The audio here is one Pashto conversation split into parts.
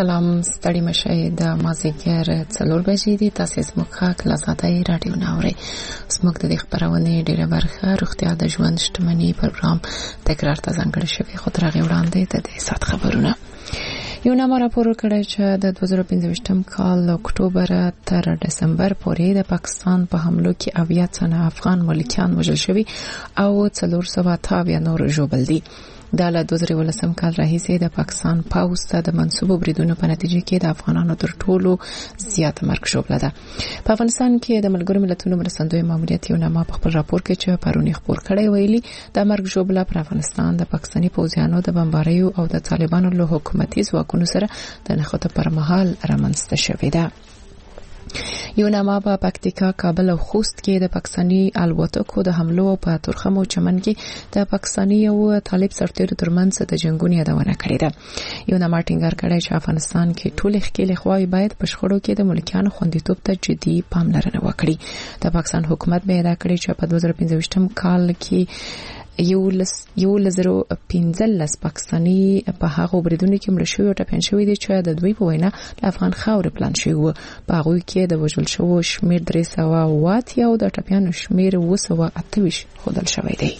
سلام ستړي مشه د مازیګر 4 بجې دي. تاسو زموږ کلاساتای رادیو ناوړي زموږ د خبرونه ډیره برخه روغتیا د ژوند شتمنۍ پروګرام تکرار ته ځانګړی شوی خو تر هغه وړاندې د سات خبرونه یو نامه راپور کړی چې د 2025 کال اکتوبر تر دسمبر پورې د پاکستان په حملو کې 80 تنه افغان ملکیان وژل شوي او 480 نور ژوبل دي. دا له 2019 کال راهیسې د پاکستان پوځ ته د منسوبو بریدونو په نتیجه کې د افغانانو تر ټولو زیات مرګ ژوبله ده. په افغانستان کې د ملګرو ملتونو مرستندوی ماموریت یو نامه په خپل راپور کې چې پرونی خبر کړی ویلي د مرګ ژوبله پر افغانستان د پاکستاني پوځیانو د بمباریو او د طالبانو له حکومتي ځواکونو سره د نښته پر مهال رامنځته شوې ده. یو نامه په پکتیکا، کابل او خوست کې د پاکستاني الوتکو د حملو په تورخم او چمن کې د پاکستاني او طالب سرتیرو ترمنځ د جنگونو یادونه کړې ده. یو نامه ټینګار کړی چې افغانستان کې ټول ښکېلې خواوې باید په شخړو کې د ملکیانو خوندیتوب ته جدي پاملرنه وکړي. د پاکستان حکومت به اعلان کړی چې په 2025 کال کې 115 پاکستاني په هغه بریدونو کې مړ شوي او ټپیان شوي دي چې د دوی په وینا د افغان خاورې پلان شوی و. په هغه کې د وژل شوو شمیر 380 او د ټپیانو شمیر 228 ښودل شوی دی.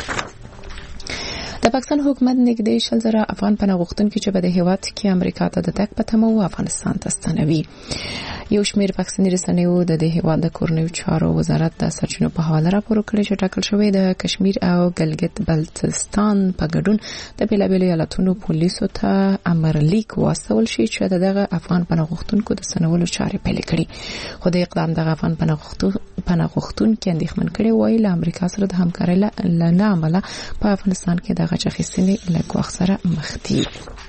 د پاکستان حکومت نږدې 100,000 افغان پناه غوښتونکي چې په دې هیواد کې امریکا ته د تګ په تمه و افغانستان ته ستنوي. یو شمیر پاکستاني رسنیو د دې هیواد د کورنیو چارو وزارت د سرچینو په حواله راپور کړی چې ټاکل شوی د کشمیر او ګلګت بلتستان په ګډون د بیلابیلو ایالتونو پولیسو ته امر لیک واستول شي چې دغه افغان پناه غوښتونکو د سنولو چارې پیل کړي. خو د اقدام دغه افغان پناه غوښتونکو اندېښمن کړي وایي له امریکا سره د همکارۍ له عمله په افغانستان کې دغه چخیستنې له ګواښ سره مخ دي.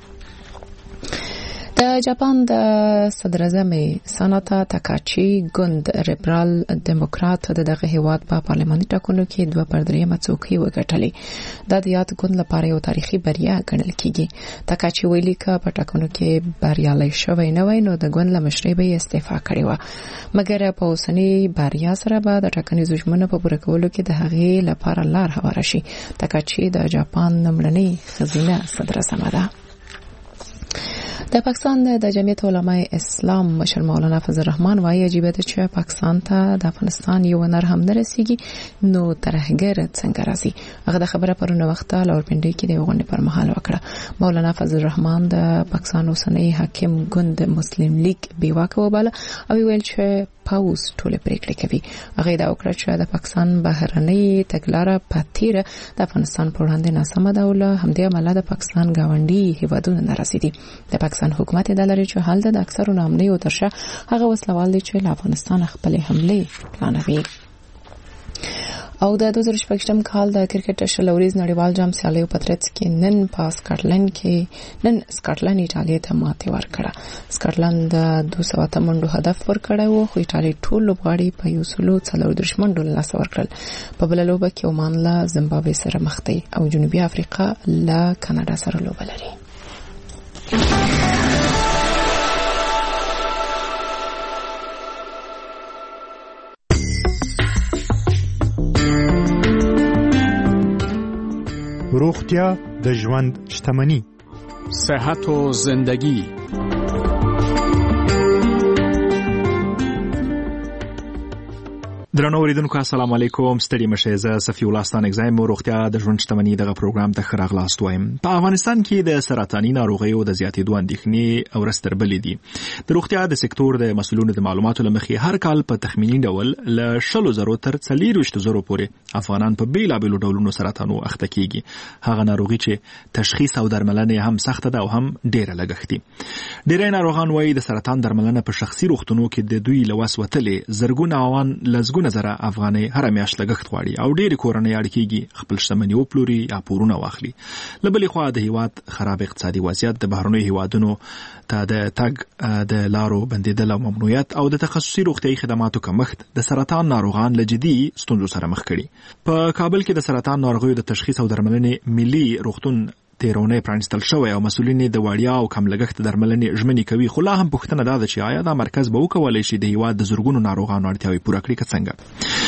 د جاپان د صدر اعظم ساناتا تاکاچی ګوند لیبرال ډیموکرات دغه هیواد په پارلماني ټاکنو کې 2/3 څوکۍ وګټلې. دا د یاد ګوند لپاره یو تاریخي بریا ګڼل کیږي. تاکاچی ویلي چې په ټاکنو کې بریالي شوی نه وای نو د ګوند له مشرۍ به استعفا کړې و، مګر په اوسنۍ بریا سره به د ټاکنیزو ژمنو په پوره کولو کې د هغې لپاره لار هواره شي. تاکاچی د جاپان لومړنۍ ښځینه صدر اعظم ده. د پاکستان د جمعیت علماء اسلام مشر مولانا فضل الرحمن وايي عجیب ده چې پاکستان ته د افغانستان یو نر هم نه رسیږي نو ترهګر څنګه راځي. هغه د خبره پرونه وخت لاورپنډي کې د غونډې پر مهال وکړه. مولانا فضل الرحمن د پاکستان اوسنۍ حاکم ګوند مسلم لیگ بیواکه وباله او ویل چې پاوز ټول پریکړې کوي. هغه دا وکړه چې د پاکستان بهرنۍ تګلاره پاتیره د افغانستان پر وړاندې ناسمه ده او له همدې امله د پاکستان گاونډي هیوادونو ناراضي دي. د پاکستان حکومت د لری چې حال د اکثرو نامنۍ او ترشه هغه وسلوال دي چې له افغانستان خپل حمله پلانوي. او د 2018 کال د کرکټ شلوريز نړیوال جام سیالیو په ترڅ کې نن سکاټلند ایټالیا ته ماتې ورکړه. سکاټلند د 200 منډو هدف ورکړی و خو ایټالیا ټول لوبغاړي په 140 منډو لاس ورکړل. په بل لوبه کې عمان له زیمبابوې سره مخ دی او جنوبي افریقا له کاناډا سره لوبه لري. روغتیا د ژوند شتمني. صحت و زندگی. درنو اوریدونکو السلام علیکم. ستړي مشه. زه صفی الله ستان اگزایم روغتیا د ژوند شتمنۍ دغه پروګرام ته خراغلاست وایم. په افغانستان کې د سرطاني ناروغیو د زیاتېدو اندېښنې او رستربلې دي. د روغتیا د سکتور د مسؤلینو د معلوماتو لمخې هر کال په تخمینی ډول له 100,000 تر 400,000 پورې افغانان په بیلابیلو ډولونو سرطانو اخته کیږي. هغه ناروغي چې تشخیص او درملنه هم سخته ده او هم ډیره لګښتي. ډیری ناروغان وایي د سرطان درملنه په شخصي روغتونو کې د دوی لوس وتلې زرګونه زره افغاني هر میاشت لګښت غواړي او ډېر کورنۍ اړکیږي خپل شتمني او پلوري یا پورونه واخلي. لبلې خو د هیواد خراب اقتصادي وضعیت د بهرنیو هیوادونو ته د تګ د لارو بندیدل او ممنوعیت او د تخصصي روغتيایي خدماتو کمښت د سرطان ناروغان له جدي ستونزو سره مخ کړي. په کابل کې د سرطان ناروغیو د تشخیص او درملنې ملي روغتون تیرونه پرانستل شوی او مسؤلین د وړیا او کم لګښت درملنې ژمنې کوي. خو لا هم پوښتنه ده چې آیا دا مرکز به وکولای شي د هیواد د زورګونو ناروغانو اړتیاوې پوره کړي که څنګه.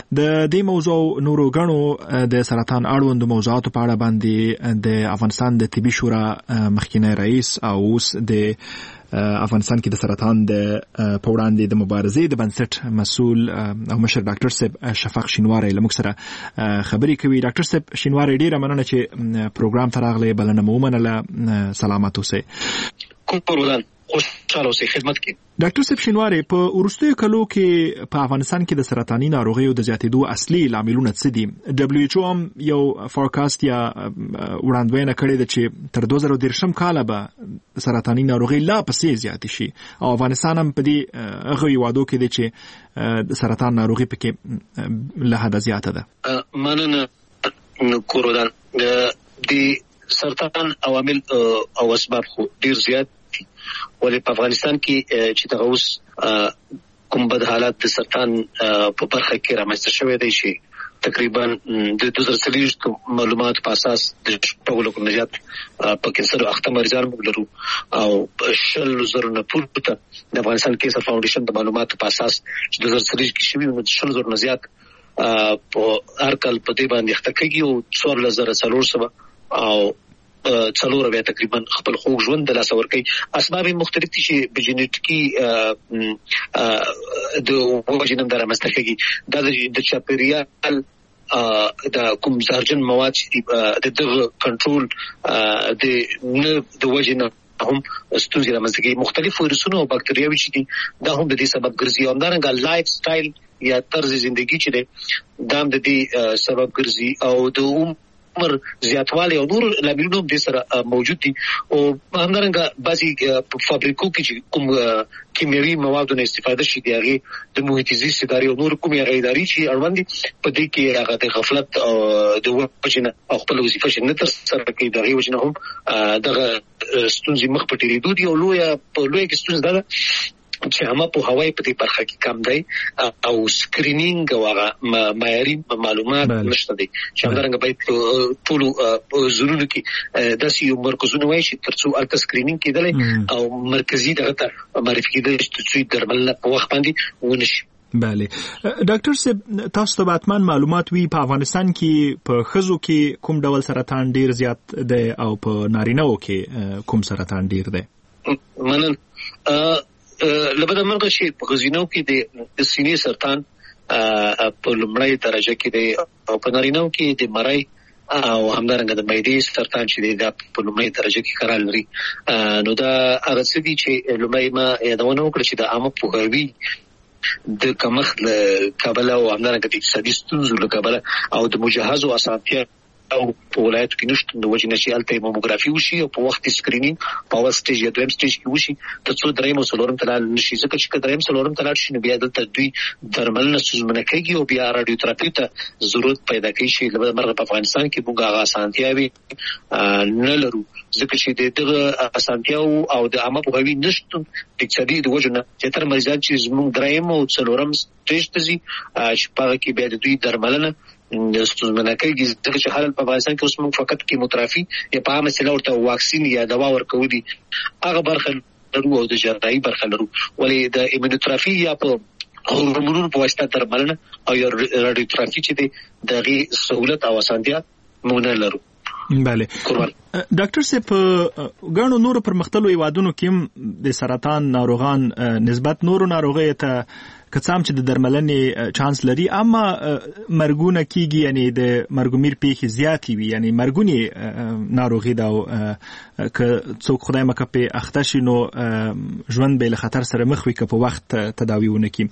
د دې موضوع نورو غنو د سرطان اړوند موضوعاتو په اړه باندې د افغانستان د طبي شورا مخکینی رئیس او اوس د افغانستان کې د سرطان د پوړاندې د مبارزې د بنسټ مسؤل او مشر ډاکټر صاحب شفق شینواری له موږ سره خبرې کوي. ډاکټر صاحب شینواری ډیره مننه چې پروګرام ته راغلی، بلنه مو ومنله. سلامات اوسئ. کوم خوشاله اوسئ خدمت کې. ډاکټر صاحب شینواری، په وروستیو کلو کې په افغانستان کې د سرطاني ناروغیو د زیاتېدو اصلي لاملونه څه دي؟ WHO هم یو فورکاست یا وړاندوینه کړې ده چې تر 2030 کاله به سرطاني ناروغي لا پسې زیاتې شي او افغانستان هم په دې هغه هیوادو کې دی چې د سرطان ناروغي پکې له حده زیاته ده. مننه کوردان. د سرطان عوامل او اسباب خو ډیر زیات ولې په افغانستان کې چې دغه اوس کوم بد حالات د سرطان په برخه کې رامنځته شوی دی چې تقریبا د 2023 معلومات په اساس د ټولو کوم نجات په کینسر اخته مریضان موږ لرو او 100,000 نه پورته د افغانستان کینسر فاونډیشن د معلوماتو په اساس چې 2023 کې شوی 100,000 نه زیات په هر کال په دې باندې اخته کېږي او 14,400 او څلور بیا تقریبا خپل خوږ ژوند د لاس ورکي. اسباب مختلف دي چې په جینټیکي د وژنم در مستخګي د چاپیریال د کوم زهرجن مواد چې د کنټرول د وژنم هم ستونزې رامنځته کوي. مختلف ویروسونه او باکتریاوي چې دي دا هم د دې سبب ګرځي. همدارنګه لایف سټایل یا طرز ژوندۍ چې دی دا هم د دې سبب ګرځي او د عمر زیاتوالی او نور لاملونه د سره موجود دي. او همدارنګه بعضي فابریکو کې چې کوم کیمیاوي موادو نه استفاده شي دی هغه د محیط زیست ادارې او نور کومې ادارې چې اړوند دي په دې کې هغه د غفلت او د وپچنه او خپل وظیفه چې نه تر سره کوي دغه وجنه هم دغه ستونزې مخ په ډیریدو دي. او لوی کې ستونزه ده چې هم په هوای په دې برخه کې کم دی او سکرینینګ او هغه معیاري معلومات نشته دي چې همدارنګه باید ټول زونونو کې داسې یو مرکزونه وایي چې ترڅو الته سکرینینګ کېدلی او مرکزي دغه معرفي کېدلی چې درمل په وخت باندې ونشي. بله ډاکټر صاحب، تاسو ته حتمان معلومات وي په افغانستان کې په ښځو کې کوم ډول سرطان ډیر زیات دی او په نارینه‌و کې کوم سرطان ډیر دی؟ منل لبدا مرګ شي په غزینو کې د سینې سرطان په لومړی درجه کې دی او په نارینه‌و کې د مرۍ او همدارنګه د معدې سرطان چې دی دا په لومړی درجه کې قرار لري. نو دا هغه څه دي چې لومړی ما یادونه وکړه چې د عامه پوهاوي د کمښت له کبله او همدارنګه د اقتصادي ستونزو له کبله او د مجهزو اسانتیا او په ولایتو کې نشته د وجې نشي الته ماموګرافي وشي او په وخت سکرینینګ په اول سټیج یا دویم سټیج کې وشي ترڅو دریم او څلورم تلل نشي. ځکه چې دریم څلورم تلل شي نو بیا دلته دوی درملنه ستونزمنه کوي او بیا رادیوتراپي ته ضرورت پیدا کوي چې لږ مرغه په افغانستان کې موږ هغه اسانتیاوي نه لرو ځکه چې دغه اسانتیاو او د عامه پوهاوي نشته د اقتصادي د وجې نه چې تر مریضان چې موږ دریم او څلورم سټیج ته ځي چې په کې بیا د دوی درملنه ستونزمنه کوي. ځکه چې حالت په افغانستان کې اوس موږ فقط کیموتراپي یا په عامه سیله ورته واکسین یا دوا ورکول دي هغه برخه لرو او د جراحي برخه لرو. ولې د ایمونوتراپي یا په هورمونونو په واسطه درملنه او یا رادیوتراپي چې دی دغه سہولت او اسانتیا موږ نه لرو. بله ډاکټر صاحب، غاڼو نور پرمختللو هیوادونو کې د سرطان ناروغان نسبت نورو ناروغیو ته کڅام چې د درملنې چانس لري اما مرګونه کیږي، یعنی د مرګومیر پیښې زیاتې وي، یعنی مرګونی ناروغي دا که څوک خدای مکه په اخته شي نو ژوند به له خطر سره مخ وي که په وخت تداوی ونه کی.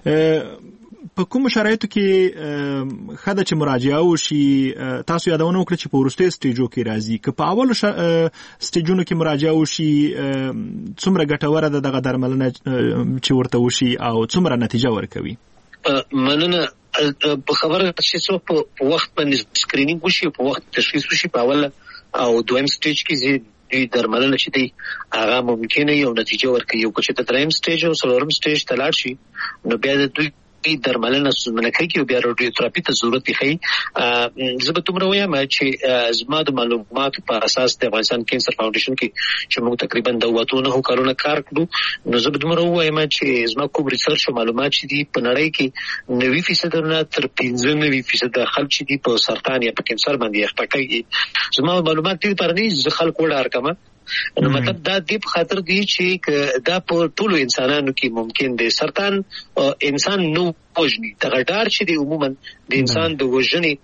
په کوم شرایطو کې خدای چې مراجعه وشي؟ تاسو یادونه وکړه چې په وروستي سټیجو کې راځي که په اول سټیجونو کې مراجعه وشي څومره ګټوره ده دغه درملنه چې ورته وشي او څومره نتیجه ورکوي؟ مننه. په خبره چې څو په وخت باندې سکرینینګ وشي په وخت تشخیص وشي په اول او دویم سټیج کې درملنه چې دی هغه ممکنه یو نتیجه ورکوي. یو چې د دریم سټیج او څلورم سټیج ته لاړ شي نو بیا د دوی درملنه سوزمنه کوي او بیا رادیوتراپي ته ضرورت دی. زه به تمره وایم چې زما د معلوماتو په اساس د افغانستان کینسر فاونډیشن کې چې موږ تقریبا 2 کارونه کار کړو، نو زه به تمره وایم چې زما کوم ریسرچ او معلومات چې دي په نړۍ کې 90% نه تر 95% خلک چې دي په سرطان یا په کینسر باندې اخته کوي. زما معلومات دي پر نه زه خلک وړ ارکمه، نو مطلب دا د خاطر دی چې دا په ټولو انسانانو کې ممکن دی. سرطان انسان نو وژني، دغه ډار چې دی عموما د انسان د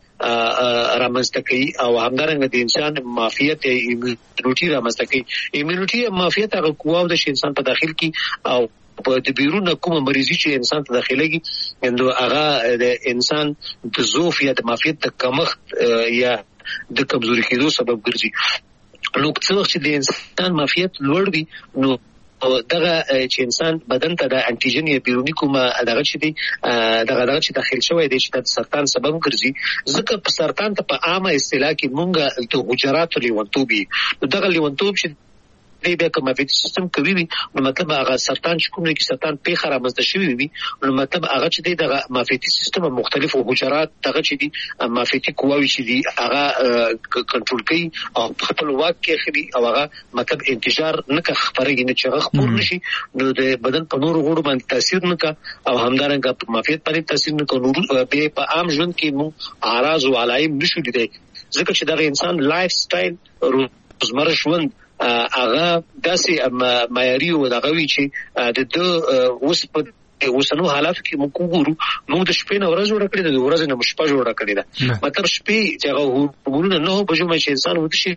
وژنې رامنځته کوي او همدارنګه د انسان معافیت ایمونیټي رامنځته کوي. ایمونیټي معافیت هغه قوه ده چې انسان په داخل کې او په د بیرون کومه مریضي چې انسان ته داخليږي نو هغه د انسان د ضعف یا د معافیت د کمښت یا د کمزوري کېدو سبب ګرځي. نو څو چې د انسان معافیت لوړ وي نو دغه چې انسان بدن ته د انټیجن یا بیرونی کومه دغه چې دی دغه چې داخل شوی دی چې د سرطان سبب ګرځي. ځکه په سرطان ته په عامه اصطلاح کې مونږه د حجرات لیونتوبي، دغه لیونتوب چې دی بیا کوم معافیتي سیستم کوي نو مطلب هغه سرطان چې کوم کې سرطان په خره مزده شوی وي نو مطلب هغه چې دی دغه معافیتي سیستم مختلفو حجرات دغه چې دی معافیتي قواوي چې دی هغه کنټرول کوي او خپل واک کې خبي او هغه مطلب انتشار نه خبرېږي نه چې خبر نشي نو د بدن په نورو غړو باندې تاثیر نه کا او همدارنګه په معافیت باندې تاثیر نه کوي. په عام ژوند کې مو اعراض او علائم نشو لیدای ځکه چې دغه انسان لایف سټایل روزمره ژوند هغه داسې معیاري او دغه وی چې د اوس په اوسنو حالاتو کې موږ وګورو موږ د شپې نه ورځ جوړ کړې د ورځې نه شپه جوړ کړې ده. مطلب شپې چې هغه هورمونونه نه بجو مې انسان ودی شي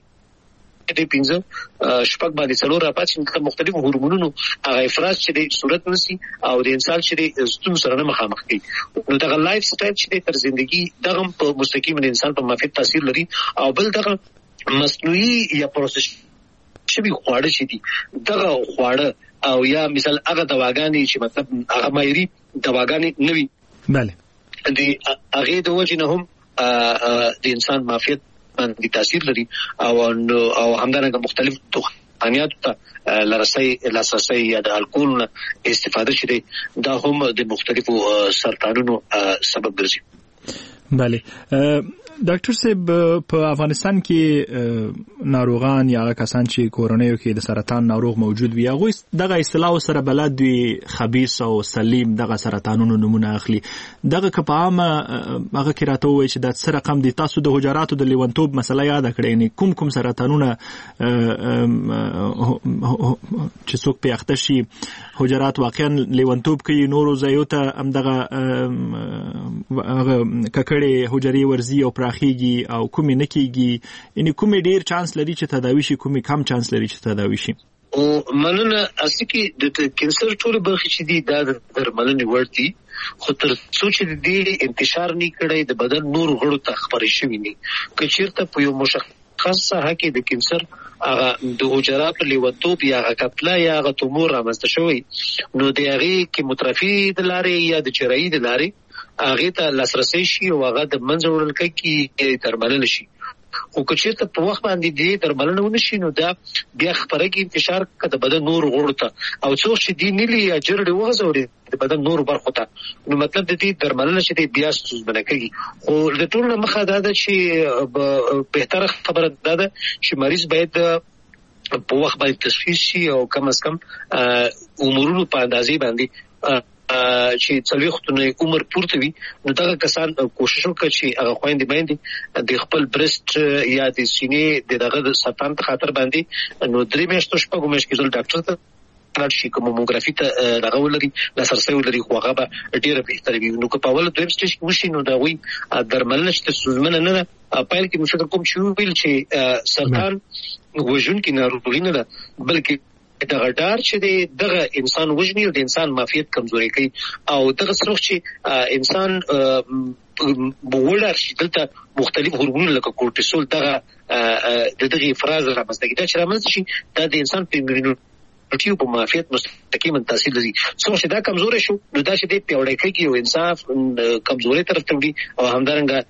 د 15 شپږ باندې څلور راپات چې مختلفو هورمونونو هغه افراز چې د صورت نسی او د انسان چې د ستون سره نه مخامخ کی نو دغه لایف سټایل چې تر ژوندۍ دغه په مستقیم د انسان په معافیت تاثیر لري او بل دغه مصنوعي یا پروسس شبي خواړه چې دي دغه خواړه او یا مثال هغه دواګانې چې مطلب هغه مایري دواګانې نوي بله د هغه د وجه نه هم د انسان معافیت باندې تاثیر لري او همدارنګه مختلف دخانیات ته لاسرسي یا د الکول استفاده شي دا هم د مختلفو سرطانونو سبب ګرځي. بله ډاکټر صاحب په افغانستان کې ناروغان یا کسان چې کورونیو کې د سرطان ناروغ موجود وي هغه دغه اصطلاح سره بلد وي خبيث او سلیم دغه سرطانونو نمونه اخلي دغه په عامه هغه کې راته وایي چې د سر رقم دي تاسو د حجراتو د لیونتوب مسله یاد کړئ نه کوم سرطانونه چې څوک په اخته شي حجرات واقعا لیونتوب کوي نورو ځایوته هم دغه ککړې حجرې ورزي او راخیږي او کومې نه کیږي ان کومې ډیر چانس لري چې تداوی شي کومې کم چانس لري چې تداوی شي. او مننه اصلي کې د کینسر ټول برخې چې دي دا درملنې ورتي خو تر څو چې د انتشار نه کړي د بدن نور غړو ته خبرې شوي نه که چیرته په یو مشخص ساحه کې د کینسر هغه د حجرات لیونتوب یا هغه کپلا یا هغه تومور رامنځته شوی نو د هغه کیموتراپي د لارې یا د چرایي د لارې هغه ته لاسرسي شي او هغه د منځ وړل کې درملنه شي. خو که چېرته په وخت باندې دې درملنه ونشي نو دا بیا خبره کې انتشار کړه بدن نور غړو ته او څو چې دی نیلی یا جرړې وغځوري د بدن نور برخو ته نو مطلب د دې درملنه چې بیا ستونزمنه کوي. خو د ټول مخه دا ده چې بهتره خبره ده چې مریض باید په وخت باندې تشخیص شي او کم از کم عمرونو په اندازې باندې چې څلويختونه عمر پورته وي نو دا کسان کوشش وکړي چې هغه خويندې باندې د خپل برست یا د سینې دغه سرطان ته خطر باندې نو 3 میاشتې شپږ میاشتې ځل ډاکټر ته راشي کوم موموګرافي ته دغه ولري لاسرسي ولري خو هغه به ډیره بهتره وي. نو که په اول دویم سټیج وشي نو دا وی درملنه چې سوزمنه نه پایل کې مشکل کوم چې ویل چې سرطان وژن کې ناروغي نه ده بلکې دغه ډار چې دغه انسان وژني او د انسان معافیت کمزوري کوي او دغه سرخ چې انسان بولر شي دلته مختلف هورمونونه لکه کورټیسول دغه افراز رامنځته کیږي چې رامنځته شي دا د انسان په ایمونیټي په معافیت مستقیما تاثیر لري. څو چې دا کمزوري شو نو دا چې د پیوړی کوي او انصاف کمزوري طرف ته وړي او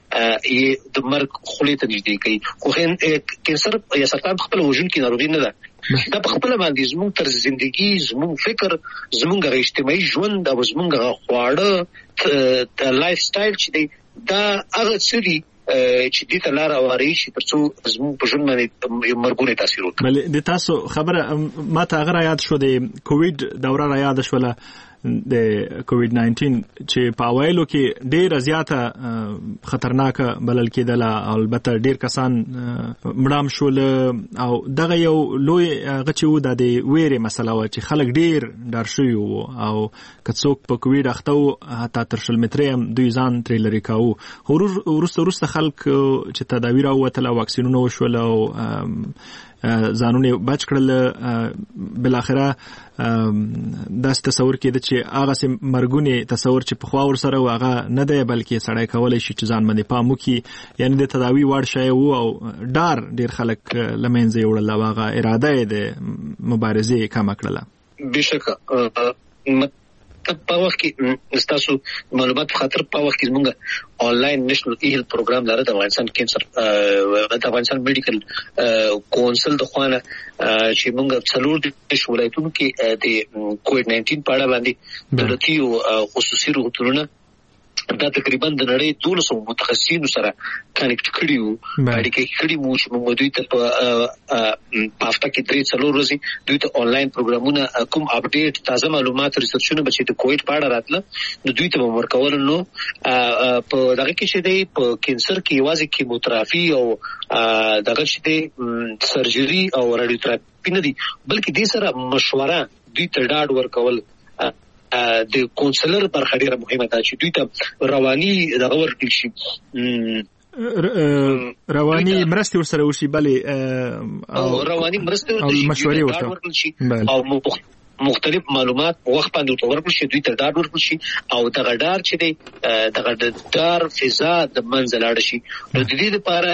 همدارنګه د مرګ خولې ته نږدې کوي. خو کینسر یا سرطان خپل وژن کې ناروغي نه ده دا په خپل باندې زموږ طرز ژوندۍ زموږ فکر زموږ اجتماعي ژوند او زموږ خواړه لایف سټایل چې دی دا هغه څه دي چې دې ته لار اواري شي ترڅو زموږ په ژوند باندې مرګونه تاثیر وکړي. بل د تاسو خبره ما ته هغه یاد شو د کووډ دوره را یاد شوله د کووډ 19 چې په اوایلو کې ډېر زیاته خطرناک بلل کېدل او البته ډېر کسان مړام شول او دغه یو لوی غچو د ویرې مسله و چې خلک ډېر ډار شوي وو او کڅوک په کووډ اخته حتی تر 100 متره هم دوی ځان ترې لري کاوه. وروسته خلک چې تداویر او وتل واکسینونه وشول او ځانونه بچ کړل بل اخره داس تصور کېده چې هغه سم مرګونی تصور چې په خوا ور سره واغه نه دی بلکې سړی کولای شي چې ځان باندې پام وکړي یعنی د تداوی وړ شی وو او ډار ډیر خلک لمنځه وړل واغه اراده د مبارزې کم کړله. بشک په وخت کې تاسو معلومات خاطر په وخت کې موږ آنلاین نېشنل هیل پروګرام لاره د افغانستان کینسر د افغانستان میډیکل کونسل د خوانه چې موږ څلور د ولایتونو کې د کووډ 19 په اړه باندې دولتي او خصوصي روغتونونه دا تقریبا د نړۍ 200 متخصصینو سره کنیکټ کړي وو اړیکې کړي مو چې موږ دوی ته په هفته کې 3-4 ورځې دوی ته آنلاین پروګرامونه کوم اپډیټ تازه معلومات ریسرچونه بچي د کووډ په اړه راتله نو دوی ته ورکول نو په دغه کې چې دی په کینسر کې یوازې کیموتراپي او دغه چې دی سرجري او رادیوتراپي نه دي بلکې دې سره مشوره دوی ته ډاډ ورکول د کونسلر برخه ډیره مهمه ده چې دوی ته رواني دغه ورکړي شي رواني مرستې ورسره وشي بلې او رواني مرستې مشورې ورکړي شي او مختلف معلومات وخت باندې ورکړل شي دوی ته ډاډ ورکړل شي او دغه ډار چې دی دغه ډار فضا د منځ لاړ شي نو د دې لپاره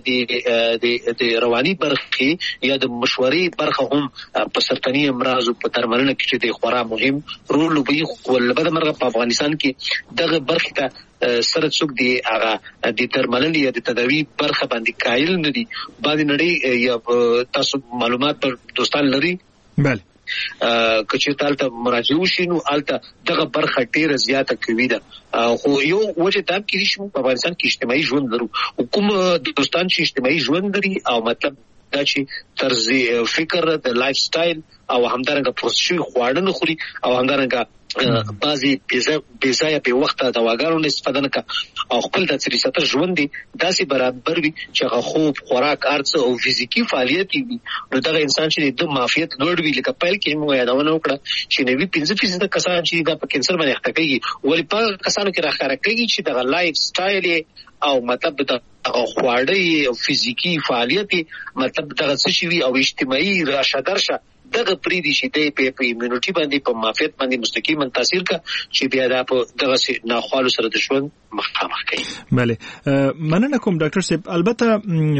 د رواني برخه یا د مشورې برخه هم په سرطاني امراض او په درملنه کې چې د خورا مهم رول لوبي ولبد مرغه په افغانستان کې دغه برخه ته سره څوک دی هغه د درملنې یا د تداوی برخه باندې قائل نه دي باندې نړۍ یا تاسو معلومات پر دوستان لري بله کچې تالته مراجعه وشي نو الته دغه برخه ډیره زیاته کوي ده خو یو وجه دا کې چې په افغانستان کې اجتماعي ژوند لرو حکومت دوستان چې اجتماعي ژوند لري او مطلب دا چې طرز فکر د لایف سټایل او همدارنګه پروسشي خواړه نه خوري او همدارنګه بعضی بیزایا په وخت د دواګانو استفاده نه او خپل د سریسته ژوند دي داسې برابر وي چې خوب خوراک ارڅ او فزیکی فعالیت وي نو دا انسان چې د معافیت لوړ وي لکه پیل کې مو یادونه وکړه چې 90% کسان چې د کینسر باندې اخته کوي ولې په کسانو کې راخاره کوي چې د لایف سټایل او مطلب د خواړه او فزیکی فعالیت مطلب دغه څه شي او اجتماعي راشه درشه دغه پریدي شي د په ایمونټي باندې په معافیت باندې مستقیما تاثیر کا چې بیا د دغه ناخوالو سره د ژوند مخامخ کوي. بله مننه کوم ډاکټر صاحب البته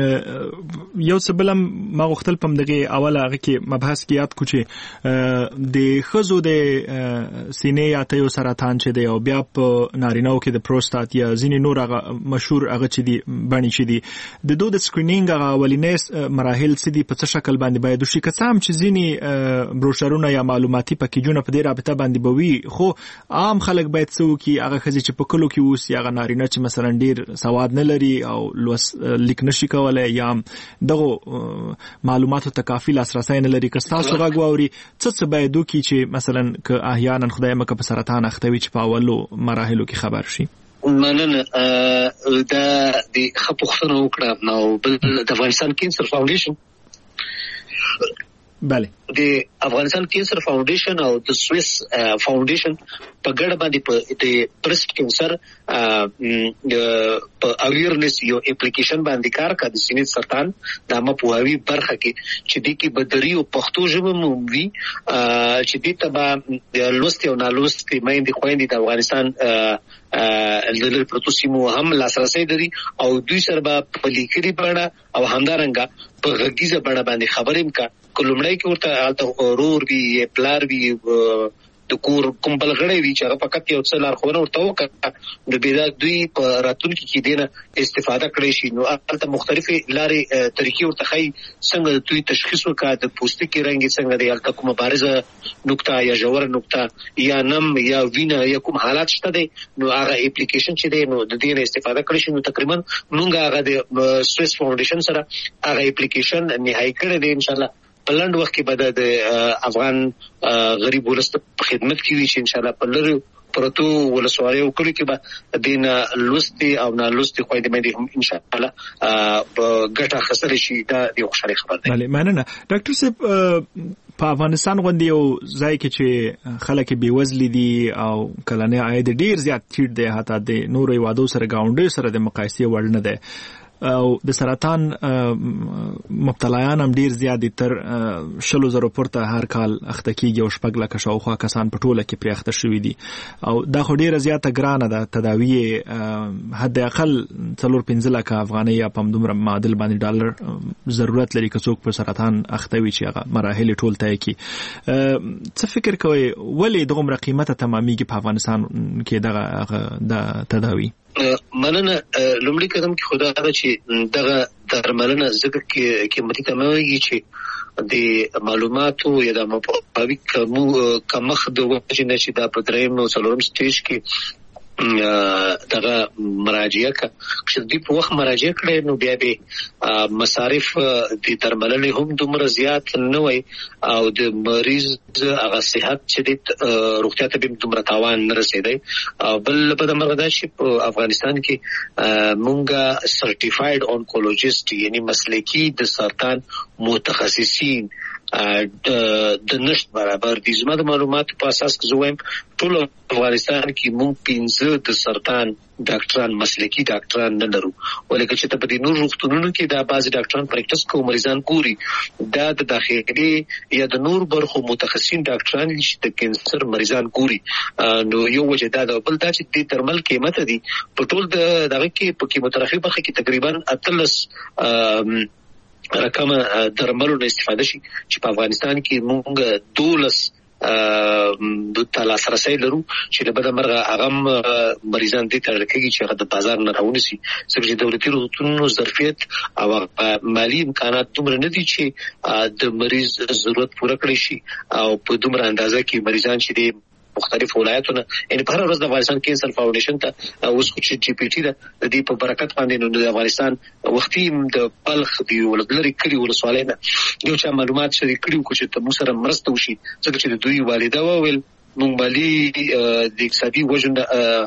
یو څه بل ما غوښتل پم دغه اوله هغه کې مبحث کې یاد کو چې د خزو د سینې یا تیو سرطان چې دی او بیا په نارینه‌و کې د پروستات یا ځینې نور هغه مشهور هغه چې دی باندې چې دی د دوه د سکرینینګ هغه اولینې مراحل چې دی په څه شکل باندې باید وشي که څه هم چې ځینې بروشرونه یا معلوماتي پکیجونه په دې رابطه باندې بوي خو عام خلک باید څه وکړي هغه خزي چې په کلو کې اوس یا نارینه چې مثلا ډیر سواد نه لري او لیک نشي کولای یا دغه معلوماتو ته کافي لاسرسي نه لري که تاسو غواړئ څه باید وکړي چې مثلا که احیانا خدای مکه په سرطان اختوي چې په اولو مراحلو کې خبر شي. مننه دا د خپوختنه وکړه نو بل د افغانستان کینسر فاونډیشن بله د افغانستان کینسر فاونډیشن او د سویس فاونډیشن په ګډه باندې په د برست کینسر په اویرنس یو اپلیکیشن باندې کار کوي د سینې سرطان د مپوهاوی برخه کې چې د کې بدري او پښتو ژبه مومي چې د تبع لوست او نالوست مېندې خويندې د افغانستان د پروتوسیمو هم لاسرسي لري او دوی سره په لیکلي بڼه او همدارنګه په غږیزه بڼه باندې خبرې کوي کلمړی کې ورته حالت اورور وی پلار وی د کور کوم بلغړی وی چې هغه فقط یو څه لارښوونه ورته وکړه نو بیا دوی په راتلونکي کې دینه استفاده کړی شي. نو البته مختلفه لارې طریقې ورته خي څنګه دوی تشخیص وکړي د پوستکي رنګ څنګه دی البته کومه بارزه نقطه یا جوړه نقطه یا نم یا وینا یا کوم حالات شته دي نو هغه اپلیکیشن چې دی نو د دې استفاده کړی شي. نو تقریبا موږ هغه د سویس فاونډیشن سره هغه اپلیکیشن نهایی کړی دی. ان شاء الله په لاندې وخت کې به د افغان غریب ولست په خدمت کې وي چې ان شاء الله په لری پرتو ولسوالۍ او کلی کې به دین لوستي او نه لوستي خويندې مې هم ان شاء الله ګټه خسر شي. دا یو خوشاله خبر ده. بله مننه ډاکټر صاحب. په افغانستان غوندي یو ځای کې چې خلک بیوزلي دي او کلنی عاید ډیر زیات ټیټ دی حتی د نورو هیوادو سره گاونډي سره د مقایسې وړ نه دی او د سرطان مبتلایان هم ډیر زیات دي تر 100,000 پورته هر کال اخته کیږي او شپږ لکه شاوخوا کسان په ټوله کې پرې اخته شوي دي او دا خو ډیره زیاته ګرانه ده تداوی حد اقل 4-5 لکه افغانۍ یا په دومره معادل باندې ډالر ضرورت لري که څوک په سرطان اخته وي چې هغه مراحل ټول طی کړي. څه فکر کوئ ولې دغومره قیمته تمامېږي په افغانستان کې دغه تداوی؟ مننه. لومړی قدم کې خدا دا چې دغه درملنه ذکر کې قیمتي تمامېږي چې د معلوماتو یا د مطابق کمخ د وجه نه چې دا په دریم او څلورم سټیج کې دغه مراجعه چې دوی په وخت مراجعه کړي نو بیا به مصارف د درملنې هم دومره زیات نه وي او د مریض هغه صحت چې د روغتیا ته به دومره تاوان نه رسیدي. بل په دغه دا چې په افغانستان کې مونږه سرټیفاید اونکولوژیست یعنی مسلکی د سرطان متخصصین د نشت برابر دي. زما د معلوماتو په اساس کې زه وایم ټول افغانستان کې مونږ 15 د سرطان ډاکټران مسلکی ډاکټران نه لرو ولکه چې په دې نور روغتونونو کې دا بعض ډاکټران پریکټس کوي مریضان ګوري دا د داخلي یا د نور برخو متخصصین ډاکټران چې د کینسر مریضان ګوري نو یو وجه دا د بل دا چې د ترمل قیمت دي په ټول دغه کې په کیموتراپي برخه کې تقریبا 18 رقم درملو نه استفاده شي چې په افغانستان کې موږ 12 د تلاسرسي لرو چې د بده مرغه هغه مریضان دي تر کېږي چې هغه د بازار نه راونسي چې دولتي روغتونونو ظرفیت او مالی امکانات دومره نه دي چې د مریض ضرورت پوره کړي شي او په دومره اندازه کې مریضان چې دي مختلف ولایتونه ان په هر ورځ د افغانستان کینسر فاونډیشن ته اوس کو چې جی پی ټی د دې په برکت باندې نو د افغانستان وختي د بلخ دی ولګلري کړي ولسوالۍ نه یو چې معلومات شری کړي کو چې ته مو سره مرسته وشي ځکه چې دوی والده وویل مونږ باندې د اقتصادي وجنه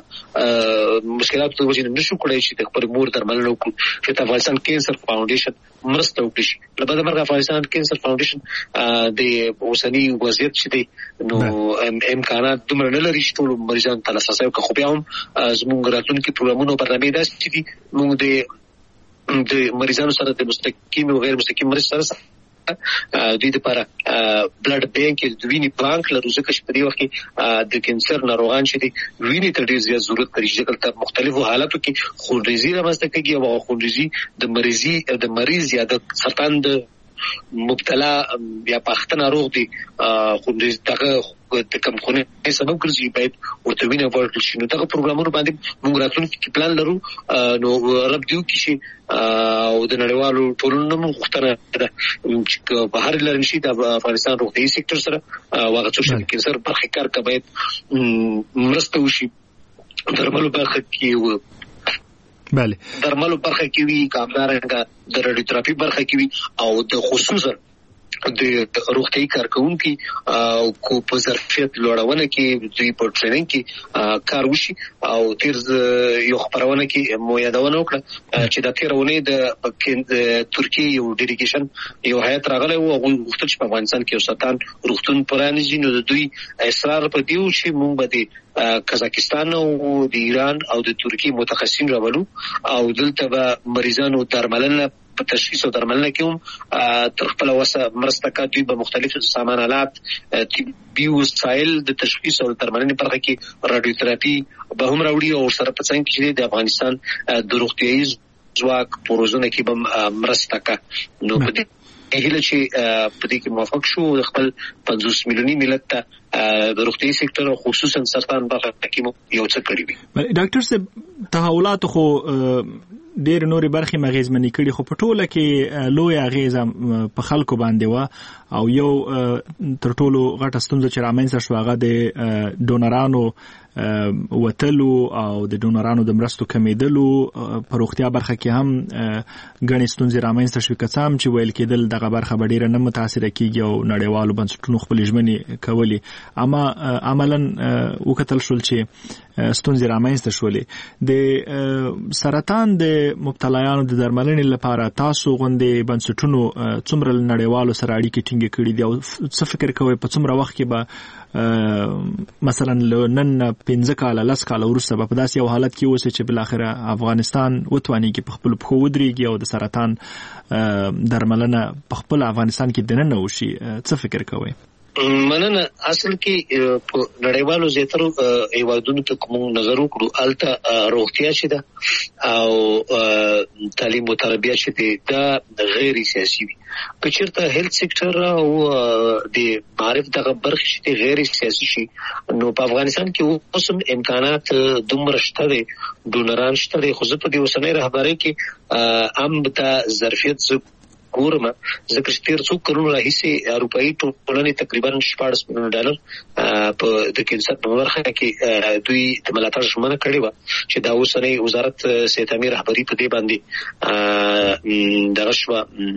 مشکلات په وجه نشو کولای چې د خپل مور درملنه وکړو چې د افغانستان کینسر فاونډیشن مرسته وکړي. لبدا مرغه افغانستان کینسر فاونډیشن د اوسنی وضعیت چې دی نو امکانات دومره نه لري چې ټول مریضان ته لاسرسي وکړي خو بیا هم زموږ راتلونکي پروګرامونو برنامه داسې چې دي موږ د مریضانو سره د مستقیم او غیر مستقیم مرسته سره دوی لپاره بلډ بانک د وینې بانک لرو ځکه چې په دې وخت کې د کینسر ناروغان چې دي وینې ته ډېر زیات ضرورت لري چې تر مختلفو حالاتو کې خونریزي رامنځته کېږي او خونریزي د مریض یا د سرطان د مبتلا یا پخته ناروغ دي خونریزي دغه د کم خونه سبب ګرځي باید ورته وینه ورکړل شي. نو دغه پروګرامونو باندې موږ راتلونکي پلان لرو نو رب دیو کې او د نړیوالو ټولنو مختلفه ده چې په هر لارې نشي د افغانستان روغتي سېکټر سره واغ څه کینسر برخه کار کوي مرسته وشي درملو برخه کې بله درملو برخه کې وی کامدارنګ د رادیوتراپي برخه کې وی او د خصوصا د روغتي کارکونکو کو په ظرفیت لوړونه کې دوی په ټریننګ کې کار وشي او تیر یو خبرونه کې مو یادونه وکړه چې د تیرونه د ترکیه یو ډیلیګیشن یو هیئت راغلی او غوښتل چې په افغانستان کې یو سرطان روغتون پرانیزي نو دوی اصرار پر دیو چې مونږ به قزاقستان او د ایران او د ترکیه متخصصین راولو او دلته به مریضانو درملنه په تشخیص او درملنه کې هم تر خپل وسه مرسته کوي په مختلفو سامان آلات طبي وسایل د تشخیص او درملنې برخه کې رادیوتراپي به هم راوړي او سره په څنګه کې د افغانستان د روغتیايي ځواک پروژونه کې به مرسته کوي. نو په هله چې په دې کې موافق شو خپل 50 میلیوني ملت ته د روغتي سکتور خصوصا سرطان برخه کې یو څه کړی وي. ډاکټر صاحب تحولات خو ډېر نورې برخې مغیزمنې کړي خو په ټوله کې لوی اغیزه په خلکو باندې و او یو تر ټولو غټه ستونزه چې رامنځته شو هغه د ډونرانو وتلو او د ډونرانو د مرستو کمیدلو په روغتیا برخه کې هم غني ستونزې رامنځته شوې کڅام چې ویل کېدل دغه برخه ډېره نه متاثر کیږي او نړیوالو بنسټونو خپل ژمنې کولی اما عملاً وکتل شول چې ستونزې رامنځته شولې د سرطان د مبتلایانو د درملنې لپاره تاسو غوندې بنسټونو څومره نړیوالو سره اړیکې ټینګې کړې دي او څه فکر کوئ په څومره وخت کې به مثلا نن 15 کال 10 کال وروسته په داسې یو حالت کې اوسه چې بل اخره افغانستان وتواني کې په خپل پخو ودرېږي او د سرطان درملنه په خپل افغانستان کې دننه وشي څه فکر کوئ؟ مننه. اصل کې په نړیوالو زیاترو ایوادونو ته کوم نظر وکړو الته روغتیا چې ده او تعلیم او تربیه چې ده غیر سیاسي وي. که چېرته هیلث سکتور او د معرف دغه برخه چې غیر سیاسي شي نو په افغانستان کې اوس هم امکانات دومره شته دي ډونران شته دي خو زه په دې اوسنۍ رهبرۍ کې هم د ظرفیت ګورم ځکه چې 1300 کروڑ راهیسې اروپאי ټولنې تقریبا 14 میلیون ډالر په د کینسر په برخه کې دوی د ملاتړ ژمنه کړې و چې دا اوسنۍ وزارت صحت امیر رهبری په دې باندې دغه شو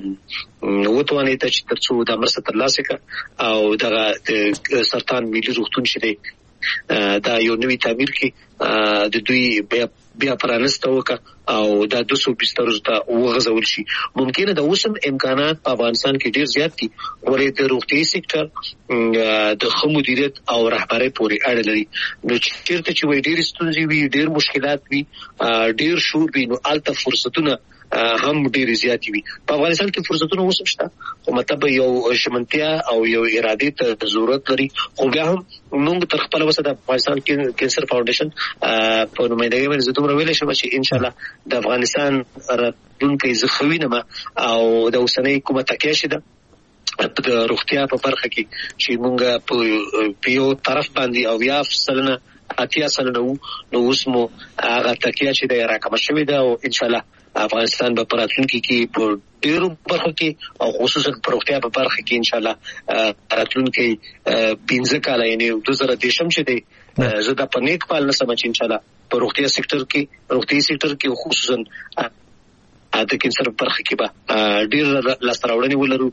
وټوانې ته چې ترڅو د مرسته ترلاسه کړي او دغه سرطان ملي روغتون شته دا یو نوی تعمیر کې د دوی بیا پرانسته وکړه او دا 200 بسترو ته وغځول شي. ممکنه د اوسم امکانات په افغانستان کې ډیر زیات دي ولې د روغتي سکتور د خو مدیریت او رهبرۍ پورې اړه لري. نو چیرته چې وي ډیر ستونزې وي ډیر مشکلات وي ډیر شور وي نو الته فرصتونه هم ډیر زیات وي. په افغانستان کې فرصتونه اوس شته خو مطلب یو شمنتیا او یو اراده ته ضرورت لري خو بیا هم موږ تر خپل وسه د افغانستان کینسر فاونډیشن په نمائندګۍ باندې زه دومره ویلی شم چې ان شاء الله د افغانستان راتلونکی زه ښه وینم او د اوسنۍ کومه تکیه شي ده د روغتیا په برخه کې چې موږ په یو طرف باندې او 80% نو اوس مو هغه تکیه چې د راکمه شوې ده او ان شاء الله افغانستان په راتلونکي کې په ډیرو برخو کې او خصوصا په روغتیا په برخه کې ان شاء الله راتلونکي 15 کال یعنی 2010 چې دی زه د پنیک پال نه سم چې ان شاء الله په روغتیا سکتور کې خصوصا د کینسر برخه کې به ډیر لاستراوړنې ولرو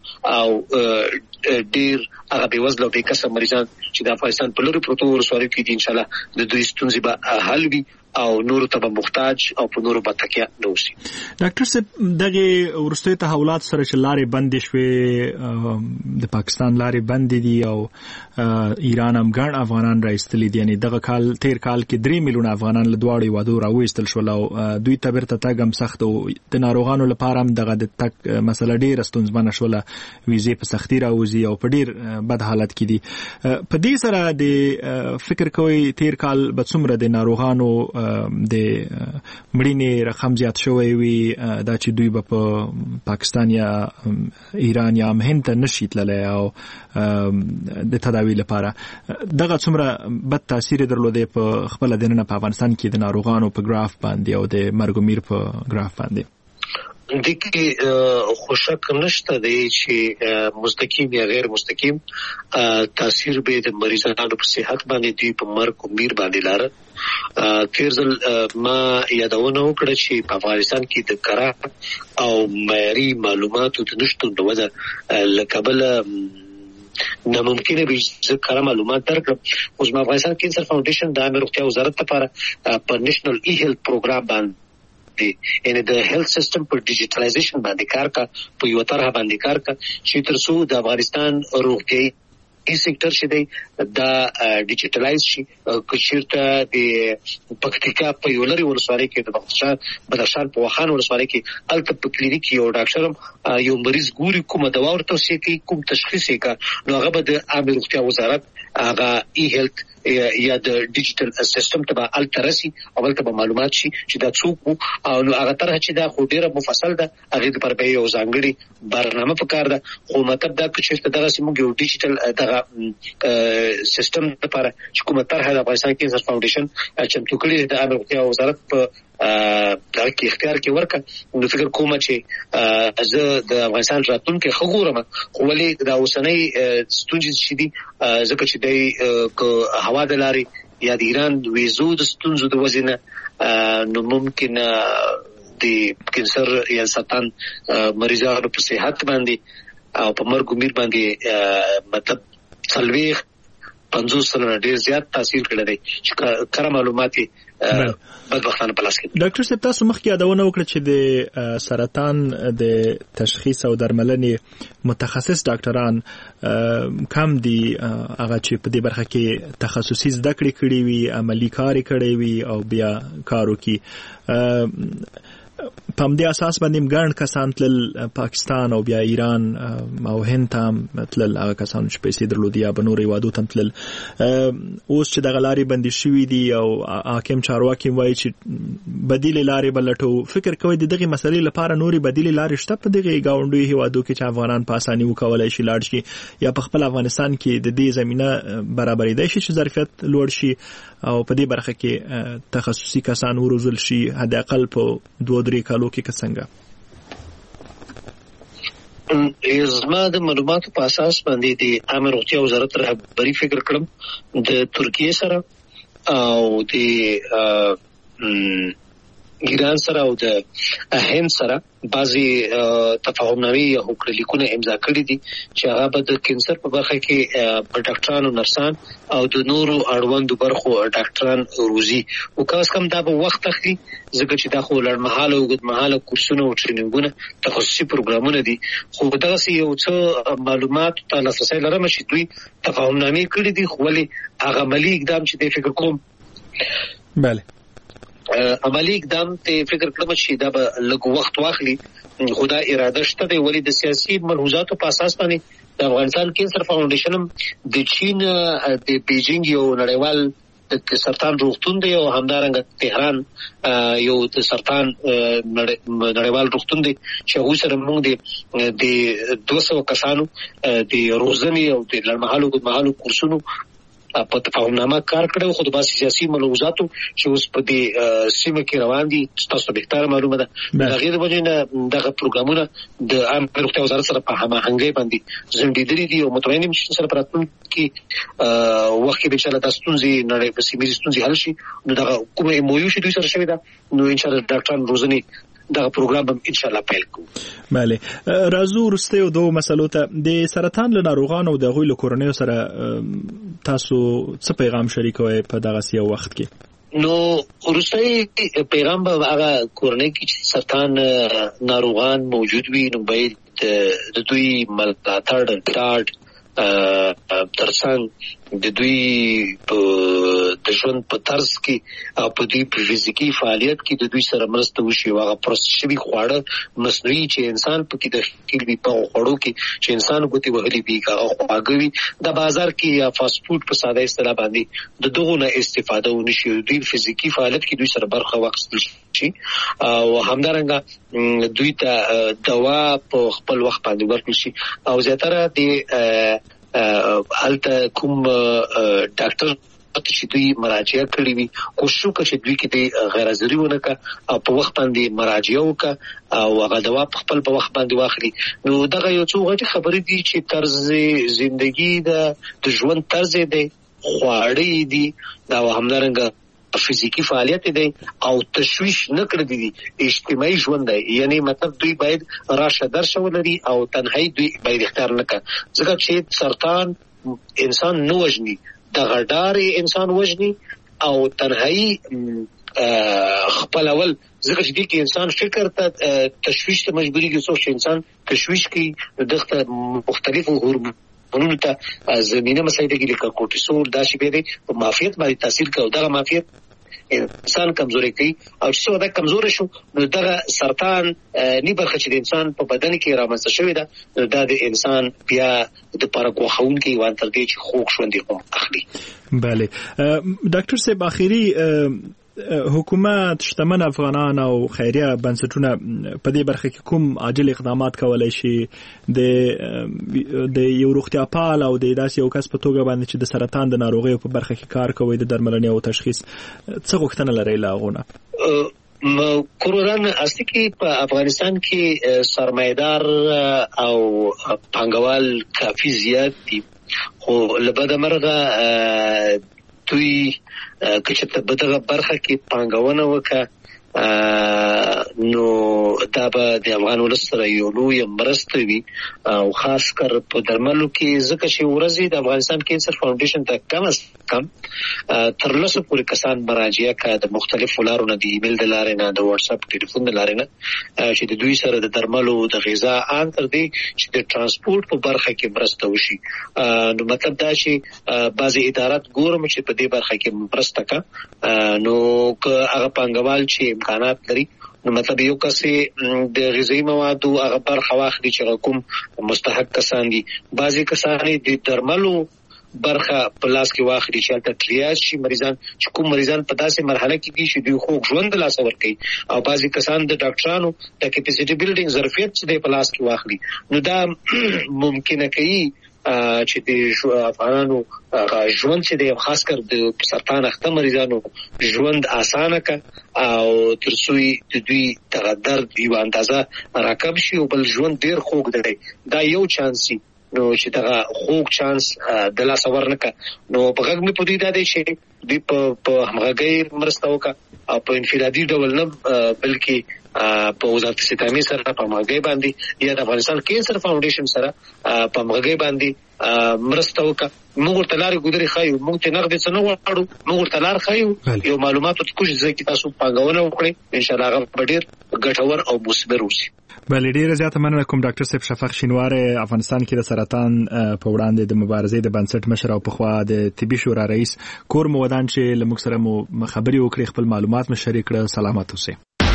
او ډیر هغه بېوزله او بېکسه مریضان چې د افغانستان په لوري پروتو ورسوالو کې دي ان شاء الله د دوی ستونزې به حل وي او نور ته به محتاج او په نور به تکیه نه وشي. ډاکټر صاحب دغه ورستي تحولات سره چې لارې بندې شوې د پاکستان لارې بندې دي او ایران هم ګڼ افغانان راایستلي دي یعنی دغه کال تیر کال کې 3 میلیون افغانان له دواړو وادو راوېستل شول او دوی ته بیرته تګ هم سخت او د ناروغانو لپاره هم دغه د تک مسله ډیره ستونزمنه شوله ویزې په سختي راوځي او په ډیر بد حالت کې دي. په دې سره د فکر کوي تیر کال به څومره د ناروغانو د مړینې رقم زیات شوی وي دا چې دوی به په پاکستان یا ایران یا هند ته نشي تللی او د تداوی لپاره دغه څومره بد تاثیر درلوده په خپل دننه په افغانستان کې د ناروغانو په ګراف باندې او د مرګ میر په ګراف باندې دغه خوشک نشته دی چې مستقیم یا غیر مستقیم تاثیر به د مریضانو په صحت باندې دی په مرګ او میر باندې لاره. تیرځل ما یادونه وکړه چې په افغانستان کې د کره او معیاري معلوماتو د نشټون د وجه لکبل ناممکنه به چې کار معلومات درکړم. اوس ما افغانستان کینسر فاونډیشن د امیر روغتیا وزارت لپاره په نېشنل ای هیلث پروګرام باندې یعنی د هیلث سیستم پر ډیجیټلایزیشن باندې کار کا په یو طرح باندې کار کا چې ترڅو د افغانستان روغتي سکتور شې دی دا ډیجیټلایز شي. کچیرته د پکتیکا په یولري ولسوالۍ کې د بدخشان په وخان ولسوالۍ کې الته په کلینیک یو ډاکټر یو مریض ګوري کومه دوا ورته توصیه کوي کوم تشخیص یې کا نو هغه به د عامه روغتیا وزارت هغه ای هیلث یا د ډیجیټل سیستم ته به الترسي او بلکې به معلومات شي چې دا څوک او هغه طرح چې دا خو ډیره مفصل ده هغه لپاره به یو ځانګړي برنامه پکار ده خو مطلب دا چې دغه سیمه یو ډیجیټل دغه سیستم لپاره چې کومه طرح د افغانستان کینسر فاونډیشن چې توکړي د امریکا وزارت په دا کې اختیار کې ورکړ نو فکر کوم چې زه د افغانستان راتلونکي خبرم خو ولې دا اوسنۍ ستونزې چې دي ځکه چې د هوا د لارې یا د ایران د ویزو د ستونزو د وجنه نو ممکن د کینسر یا سرطان مریضانو په صحت باندې او په مرګ امید باندې مطلب څلويخ 50 سنه ډیر زیات تاثیر کړی دی چې کره معلومات بدبختانه په لاس کې ډاکټر صاحب تاسو مخکې یادونه وکړه چې د سرطان د تشخیص او درملنې متخصص ډاکټران کم دي هغه چې په دې برخه کې تخصصي زده کړې وي عملی کار کړی وي او بیا کارو کې په دې اساس باندې ګڼ کسان تل پاکستان او بیا ایران او هند ته تل هغه کسان چې پیسې درلودي یا بنوري وادو ته تل اوس چې د غلاري بندي شوې دي او حاکم چارواکي وایي چې بدیل لارې بلټو فکر کوي د دغه مسلې لپاره نوري بدیل لارې شته په دغه گاونډي هیوادو کې چې افغانان په اساني وکولای شي لاړ شي یا په خپل افغانستان کې د دې زمينه برابرې دی چې ظرفیت لوړ شي او په دې برخه کې تخصصي کسان وروزل شي حد اقل په 2-3 کالو کې څنګه زما د معلوماتو په اساس باندې د عامه روغتیا وزارت رهبری فکر کړم د ترکیه سره او د ایران سره او د هند سره بعضي تفاهمنامې او کړلیکونه امضا کړي دي چې هغه به د کینسر په برخه کې په ډاکټرانو نرسان او د نورو اړوندو برخو ډاکټران روزي او کاس کم دا به وخت اخلي ځکه چې دا خو لړمحاله او اوږدمحاله کورسونه او ټریننګونه تخصصي پروګرامونه دي خو دا یو څه معلومات ته لاسرسي لرم چې دوی تفاهمنامې کړي دي خو ولې هغه عملی اقدام چې د فکر کوم bale عملی اقدام ته فکر کړم چې دا به لږ وخت واخلي خدا اراده شته د ولې د سیاسي ملحوظاتو په اساس باندې د افغانستان کینسر فاونډیشن د چین د بیجینګ یو نړیوال د سرطان روغتون دی او همدارنګه تهران یو د سرطان نړیوال روغتون دی چې هغه سره موږ د 200 کسانو د روزنې او د لړمحالو کورسونو په تفاهمنامه کار کړو خو د باسي سیاسي ملحوظاتو چې اوس په دې سیمه کې روان دي تاسو به ښه معلومه ده دا غیر وجنه دغه پروګرامونه د عامه روغتیا وزارت سره په هماهنګۍ باندې زندګی دي او متوینم چې سره پراتون کې وخت به ان شاء الله تاسو ستونزې نړۍ په سیمه ستونزې حل شي نو دغه کومه مویو چې دوی سره شوی دا نو ان شاء الله ډاکټران روزنی دا پروګرام به ان شاء الله پیل کوو. bale راځو ورسته یو دوه مسلو ته د سرطان له ناروغانو د غوي له کورنیو سره تاسو څه پیغام شریکوي په دغه سیو وخت کې؟ نو ورسته پیغام به هغه کورنۍ کې سرطان ناروغان موجود وي نو باید د دوی ملاتړ ډاډ ترڅنګ د دوی د ژوند په طرز کې او په دوی په فزیکی فعالیت کې د دوی سره مرسته وشي واغه پروسشوي خواړه مصنوعي چې انسان په کې داخل وي په خوړو کې چې انسان ګوتې وهلي وي هغه د بازار کې یا فاست فود په ساده اصطلاح باندې د دغه نه استفاده ونشي دوی فزیکی فعالیت کې دوی سره برخه واخیستل شي او همدارنګه دوی ته دوا په خپل وخت باندې ورکړل شي او زیاتره د الته کوم ډاکټر چې دوی مراجعه کړې وي کوشش وکړي چې دوی کې د غیر حاضري ونکړي او په وخت باندې مراجعه وکړي او هغه دوا په خپل په وخت باندې واخلي نو دغه یو څو غټي خبرې دي چې طرز ژوندۍ د ژوند طرز دی خواړې دي دا همدارنګه فزیکی فعالیت دی او تشویش نه کړی دي اجتماعي ژوند دی یعنی مطلب دوی باید راشه درشه ولري او تنهایی دوی باید اختیار نه کړي ځکه چې سرطان انسان نو وجني د غډار انسان وجني او تنهایی خپل اول ځکه چې د انسان فکر ته تشویش ته مجبوري کیږي چې انسان تشویش کوي دغه مختلفو هورمونونو ته زمينه مسایده کې لکه کورټیسول دا شی به د معافیت باندې تاثیر کوي دا معافیت انسان کمزوري کوي او چې دا کمزوري شو نو دغه سرطان نی برخه چې د انسان په بدن کې رامنځته شوی دا د انسان بیا د پرګوخون کې وان تر دې چې خوښ شوندې هم اخلي. بله ډاکټر صاحب اخیری حکومت شتمن افغانان او خیریه بنسټونه په دې برخه کې کوم عاجل اقدامات کولای شي د یو روغتیا پال او د داسې یو کس په توګه باندې چې د سرطان د ناروغۍ په برخه کې کار کوي د درملنې او تشخیص څه غوښتنه لري لاغونه؟ کوروران اصلي کې په افغانستان کې سرمایدار او پانګوال کافي زیات دي خو لبد مرغه دوی کچته بدغه برخه کې پانګونه وکړه نو دا به د افغان ولس سره یو لوی مرسته وي او خاص کر په درملو کې ځکه چې ورځي د افغانستان کینسر فاونډیشن ته کم تر لسو پورې کسان مراجعه کوي د مختلفو لارو نه د ایمیل د لارې نه د واتس اپ ټلیفون د لارې نه چې د دوی سره د درملو د غذا ان تر دې چې د ترانسپورت په برخه کې مرسته وشي نو مطلب دا چې بعضي ادارات ګورم چې په دې برخه کې مرسته کوي نو که هغه پانګوال چې امکانات لري نو مطلب یو کسي د غذایی موادو هغه برخه واخلي چې کوم مستحق کسان دي بعضي کسان د درملو برخه په لاس کې واخلي چې د ټریاج شي مریضان چې کوم مریضان په داسې مرحله کې دي چې دوی خوږ ژوند لاس ورکړي او بعضي کسان د ډاکټرانو د کیپاسټي بیلډینګ ظرفیت چې په لاس کې واخلي نو دا ممکنه کوي چې د افغانانو ژوند چې د خاص کر د سرطان اخته مریضانو ژوند اسانه ک او ترڅوي د دوی د درد یو اندازه راکم شي او بل ژوند ډیر خوږ دی دا یو چانس نو چې دا خوږ چانس د لاس ورنک نو په هغه می پدې دا دی چې دوی په همغږي مرسته وکړه او په انفرادي ډول نه بلکې په وزارت صحت سره په همغږي باندې یا د افغانستان کینسر فاونډیشن سره په همغږي باندې مرسته وکړه موږ تلار ګودري خایو موږ ته نقد څه نه وړو موږ تلار خایو یو معلوماتو کوم ځای کې تاسو پنګونه وکړئ ان شاء الله هغه ډیر ګټور او مثمر وي. بل ډیره زیاته مننه کوم ډاکټر صاحب شفق شینوار افغانستان کې د سرطان په وړاندې د مبارزې د بنسټ مشر او په خوا د طبي شورا رئیس کور مودان چې لمک سره مو خبري وکړي خپل معلومات مو شریک کړه سلامات اوسئ.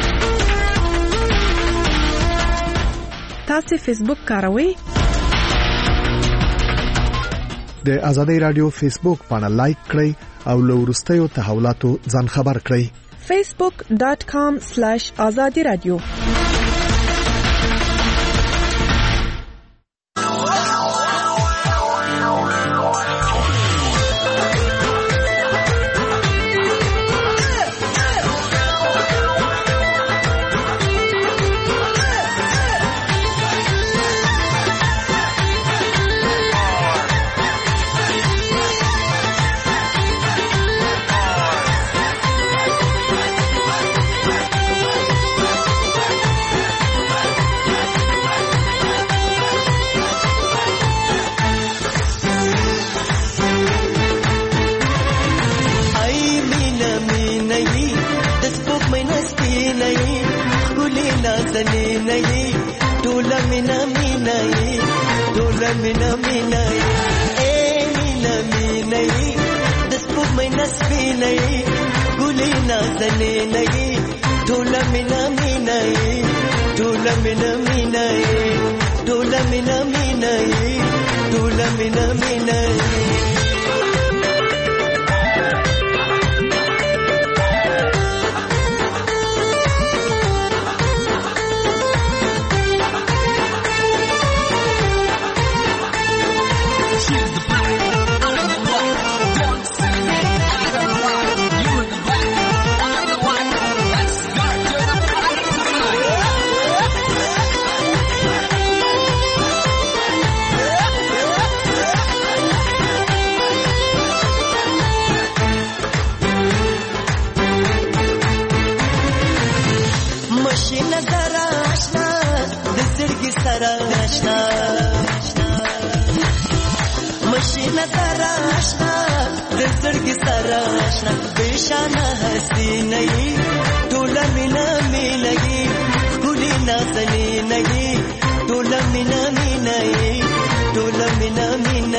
تاسو فیسبوک کاروئ؟ د آزادۍ رادیو فیسبوک باندې لایک کړئ او له وروستیو تحولاتو ځان خبر کړئ. facebook.com/azadiradio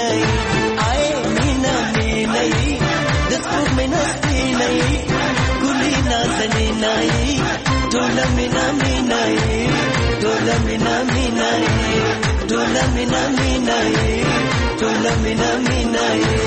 This book may not be naive. mina mina tola mina mina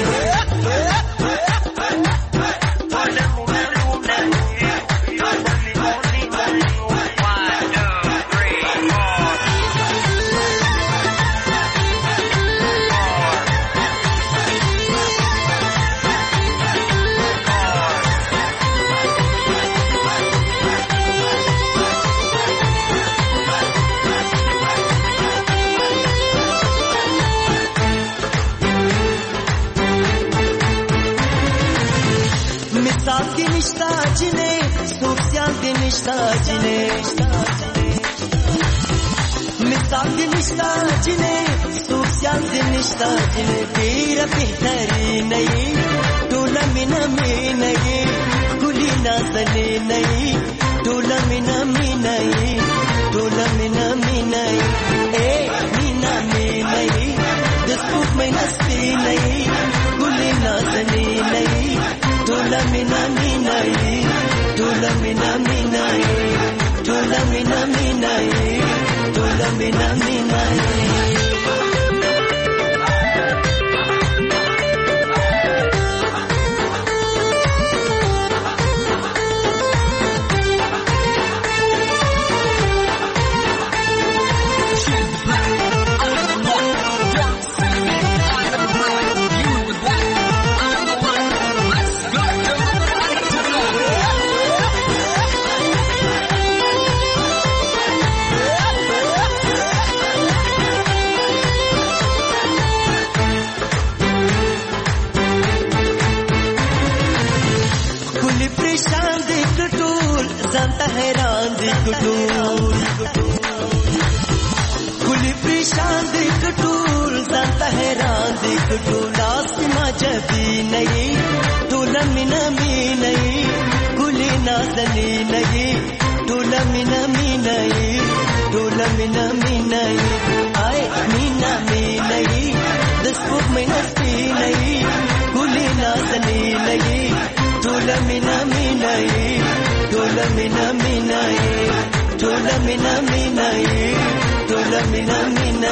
मिसाल के निष्ठा जिने सोशल के निष्ठा जिने तेरा बेहतरी नहीं टोला मिना में नहीं खुली ना सने नहीं टोला मिना में नहीं टोला मिना में नहीं ए मीना में नहीं दिसुक में नस्ती नहीं खुली ना सने नहीं टोला मिना में नहीं टोला मिना में नहीं टोला मिना में नहीं टोला मिना में नहीं हैरान दिखटूर खुली परेशान दिखटूर जाता हैरान दिखटूर लास्ट माझ्या भी नहीं तुला मिना मी नहीं खुली नाजली नहीं तुला मिना मी नहीं तुला मिना मी नहीं आए मीना मी नहीं दिसुक में नस्ती नहीं खुली नाजली नहीं तुला मिना मी नहीं टोला मिना मिना टोला मिना मिना टोला मिना मिना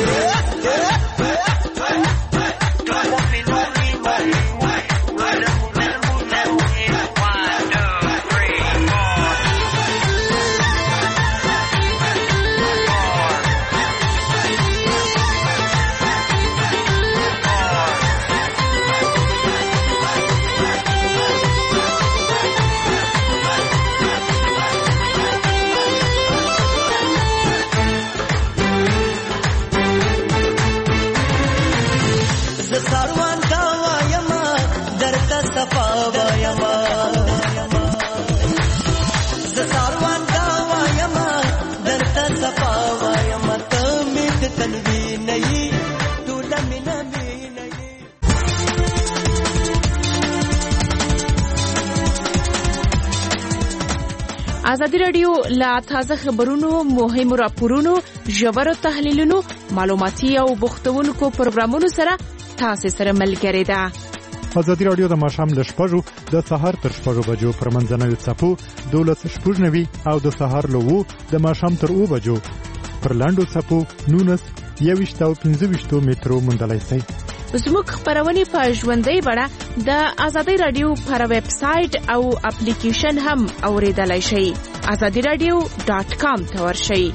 ازادي رادیو لا تازه خبرونو مهمو راپورونو ژورو تحلیلونو معلوماتي او بوختونکو پروګرامونو سره تاسو سره ملګری ده. ازادي رادیو د ماښام ل 6:00 د سهار تر 6:00 بجو پر منځنوي څپو 12:90 او د سهار له 2 د ماښام تر 2 بجو پر لاندو څپو 19:25 مترو مندلای شي. زموږ خبرونه په ژوندۍ بڼه د ازادي رادیو پر ویب سټ او اپلیکیشن هم اوریدلای شئ. azadiradio.com ته ورشئ.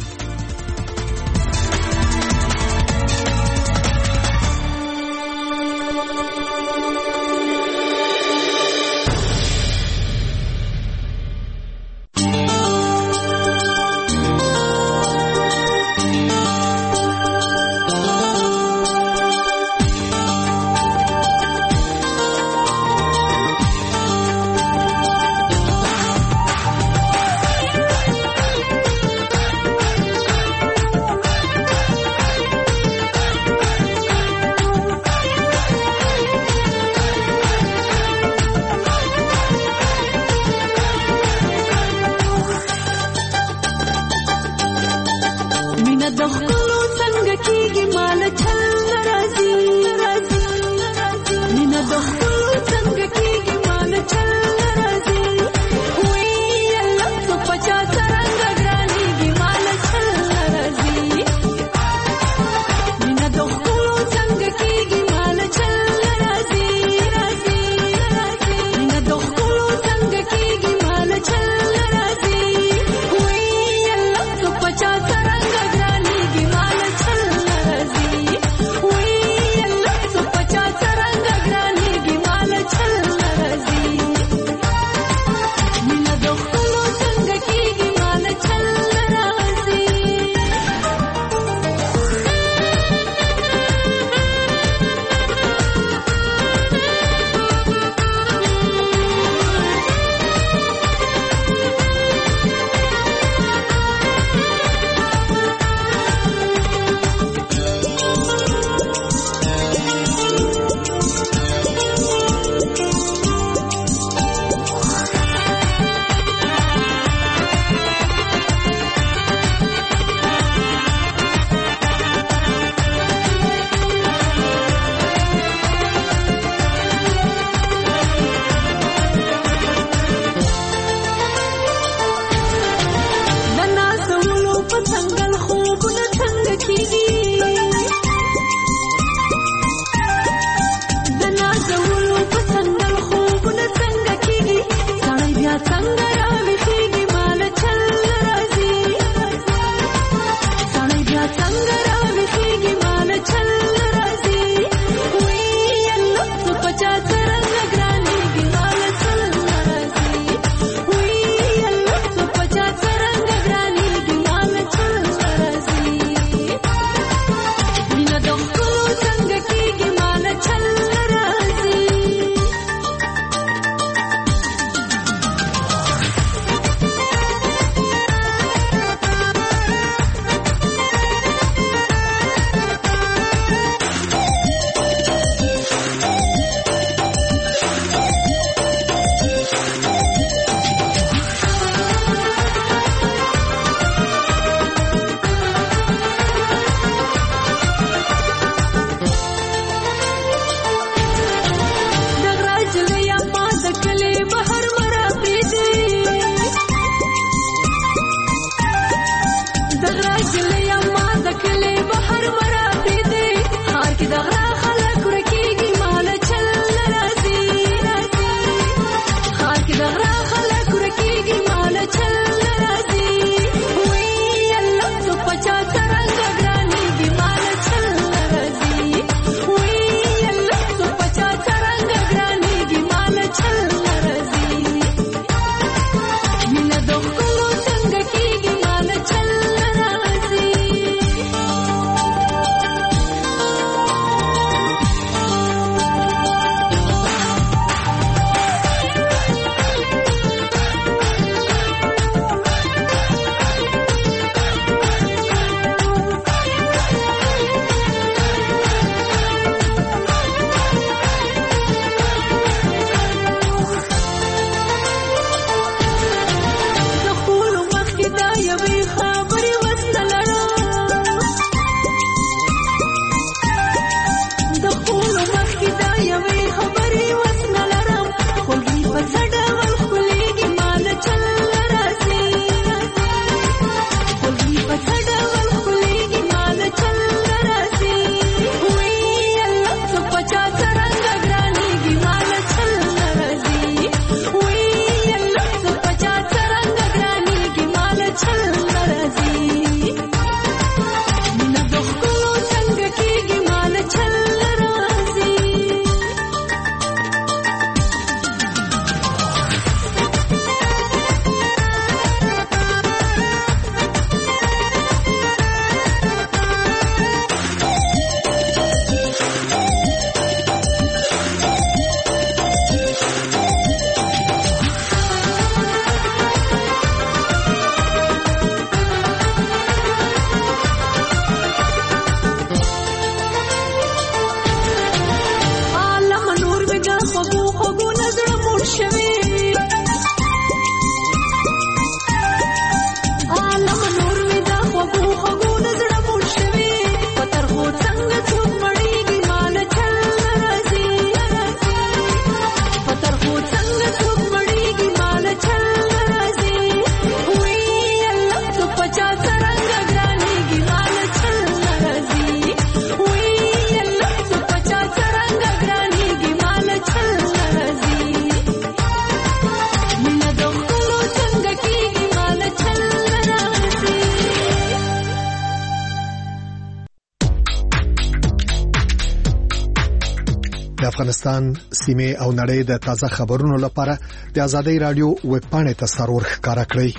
افغانستان سیمه او نړۍ د تازه خبرونو لپاره د آزادۍ رادیو ویب پاڼه ته سرور ښکارا کړئ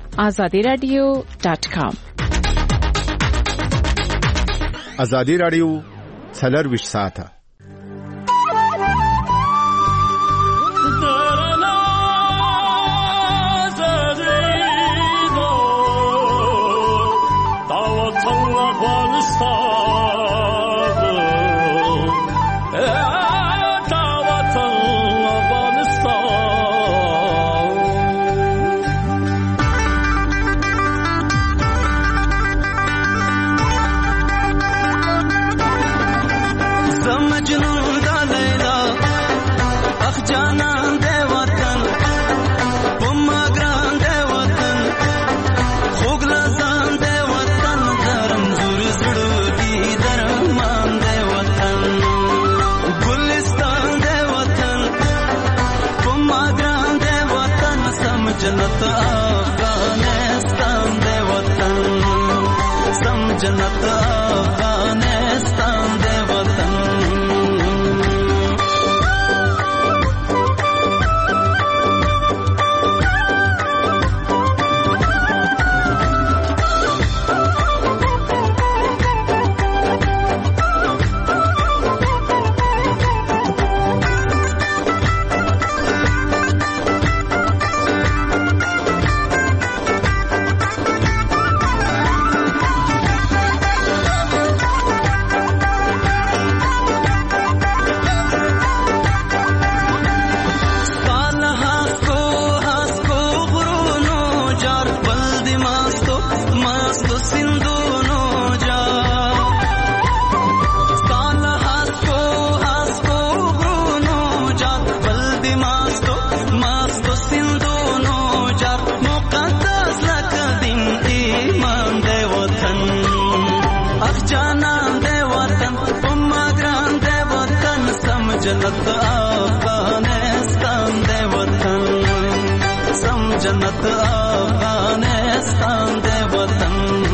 azadiradio.com آزادۍ رادیو 24 ساعته जन्नत अफगानिस्तान दे वतन वतन जन्नत अफगानिस्तान दे वतन सम जन्नत अफगानिस्तान दे वतन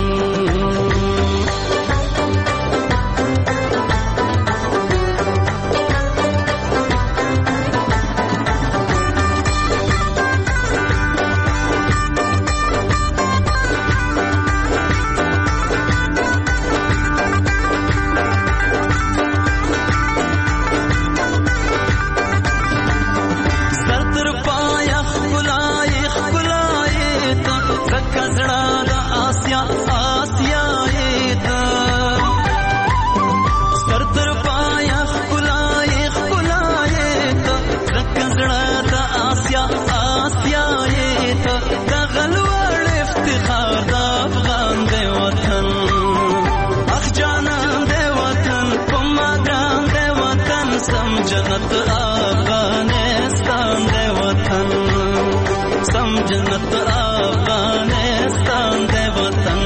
जन्नत अफगानिस्तान दे वतन सम जन्नत अफगानिस्तान दे वतन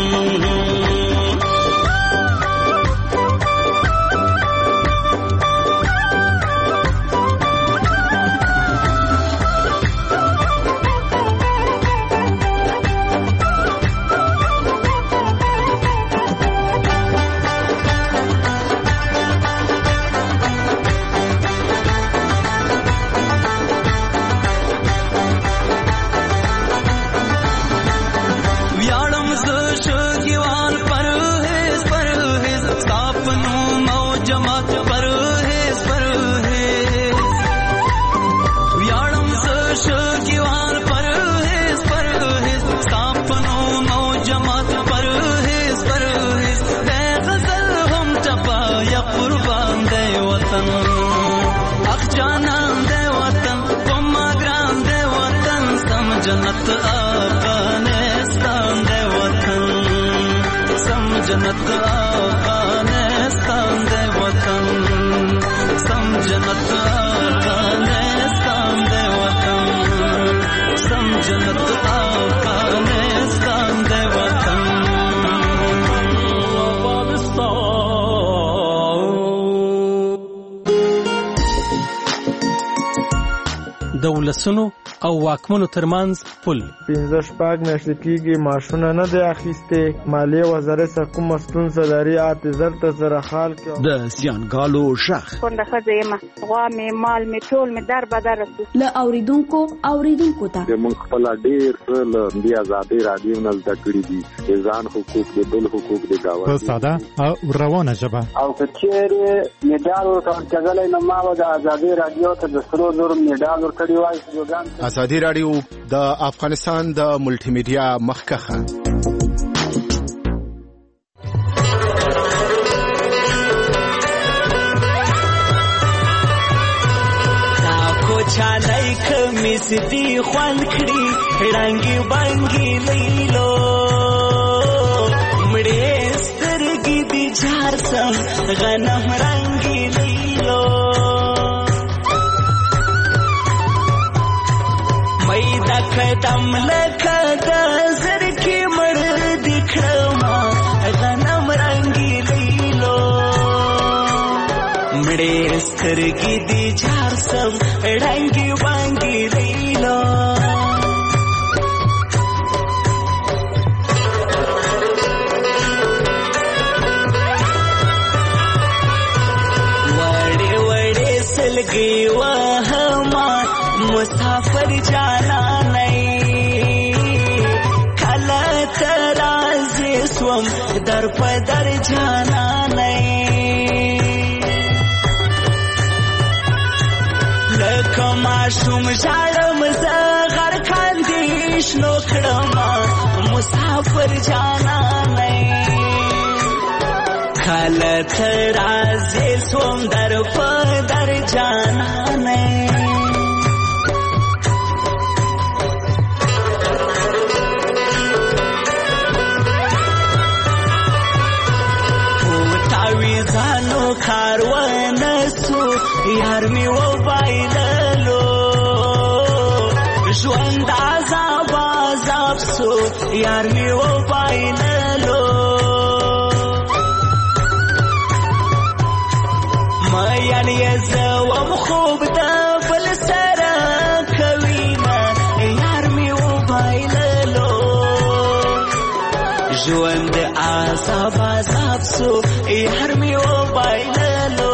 जन्नत अफगानिस्तान दे वतन सम जन्नत अफगानिस्तान दे वतन सम जन्नत अफगानिस्तान दे वतन सम जन्नत अफगानिस्तान दे वतन دولسونو او واکمنو ترمنځ پل 15 شپږ میاشتې کېږي معاشونه نه دی اخیستې مالیې وزارت څخه کومه ستونزه لري اته زر ته زره خال کې د زیانګالو شخ کونډه ښځه یم غوا مې مال مې ټول مې در بدر له اوریدونکو ته موږ خپل ډېر له دې آزادۍ رادیو نه زده کړي دي ځان حقوق د بل حقوق د گاوند په ساده او روانه ژبه او کچېرې میډال ورکړل نو ما د آزادۍ رادیو ته د سرو زر میډال ورکړی وای ازادي رادیو د افغانستان د ملټي میډیا مخکخه چالای کمیس دی خوان کړي رنگي بانګي لیلو مړې سترګې دی جار سم غنم رنگي لیلو مېدا قدم لکه د زر کې مړ دی کړما غنم رنگي لیلو مړې سترګې دی جار سم رنگي بانګي لیلو وړې وړې سلګي وهما مسافر جانا نه کله ترازه سوم در پدر جانا نه لکما شوم شړم زغر کاندیش نو کړما مسافر جانا نه کله ترازه سوم در پدر جانا نه کاروان سو یار می و بایللو ژوند عذاب عذاب سو یار می و بایللو ما یعنی زو عذاب عذاب سو هر می و بایللو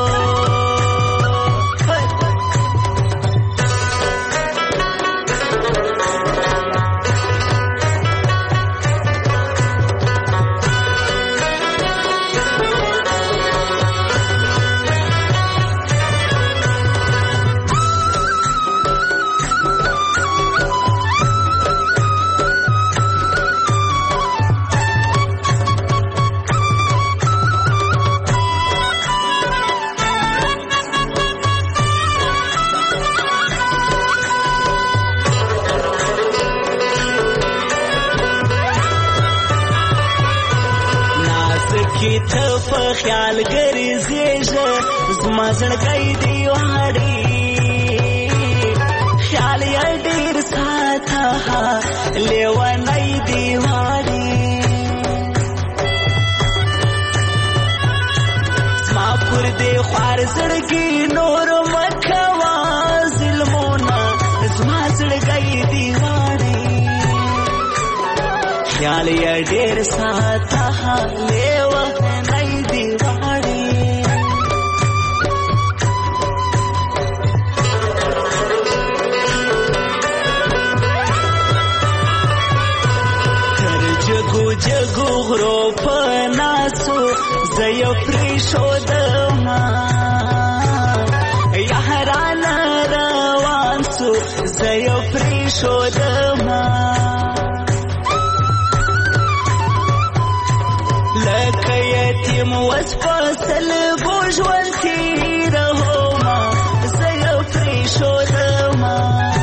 خیال ګرځېږه زما زړګی دی واړې خیال یې ډېر ساته لیونی دی واړې زما پر دې خوار زړګي نور مه کوه ظلمونه زما زړګی دی واړې خیال یې ډېر ساته لیونی دی واړې تر جګو جګو غرو په ناسو زه یې پرېښودمه یارانه روان سو زه یې پرېښودمه لکه یتیم وس په سلګو ژوند تېرومه زه یې پرېښودمه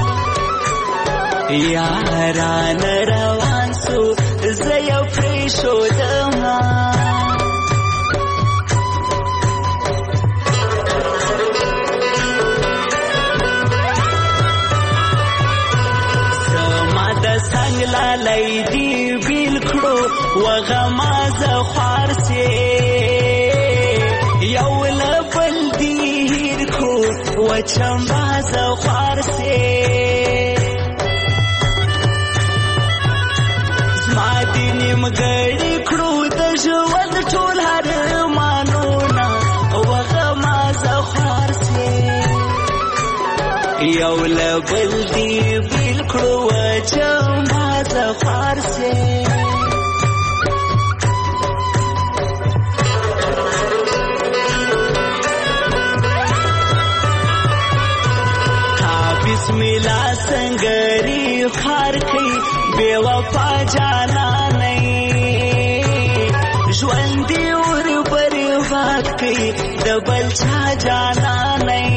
یارانه روان سو زه یې پرېښودمه زما د څنګ لالی دي بیل کړو وغما زه خوار سې یو له بل دي هیر کړو وچمبا زه خوار سې زما دې نیمګړي کړو د ژوند ټول ارمانونه وغما زه خوار سې یو له بل دي بیل کړو وچمبا زه خوار سې بسم الله سنگری خار کئی بے وفا جانا نہیں ژوند دی اور برباد کئی د بل چا جانا نہیں